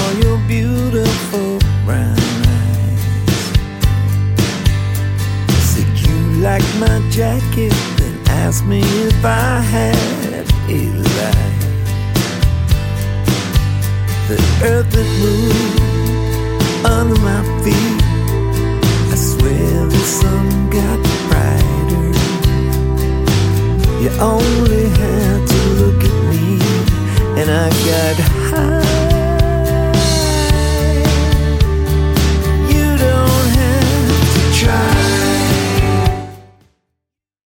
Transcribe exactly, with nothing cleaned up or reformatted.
your beautiful brown eyes. Said you like my jacket, then asked me if I had a light. The earth that moved under my feet, I swear the sun got brighter. You only had to look at me, and I got high.